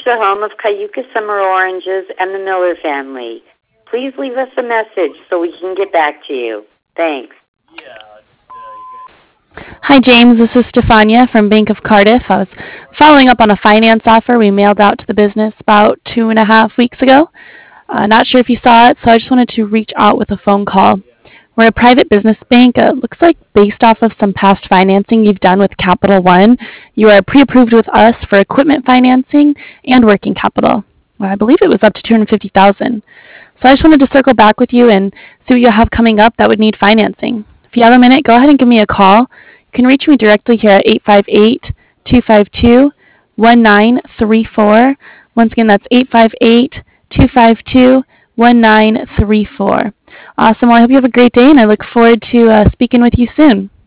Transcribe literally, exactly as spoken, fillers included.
reached the home of Cayuga Summer Oranges and the Miller family. Please leave us a message so we can get back to you. Thanks. Hi, James. This is Stefania from Bank of Cardiff. I was following up on a finance offer we mailed out to the business about two and a half weeks ago. Uh, not sure if you saw it, so I just wanted to reach out with a phone call. We're a private business bank. It looks like based off of some past financing you've done with Capital One, you are pre-approved with us for equipment financing and working capital. Well, I believe it was up to two hundred fifty thousand dollars. So I just wanted to circle back with you and see what you have coming up that would need financing. If you have a minute, go ahead and give me a call. You can reach me directly here at eight five eight, two five two, one nine three four. Once again, that's eight five eight, two five two, one nine three four. Awesome. Well, I hope you have a great day, and I look forward to uh, speaking with you soon.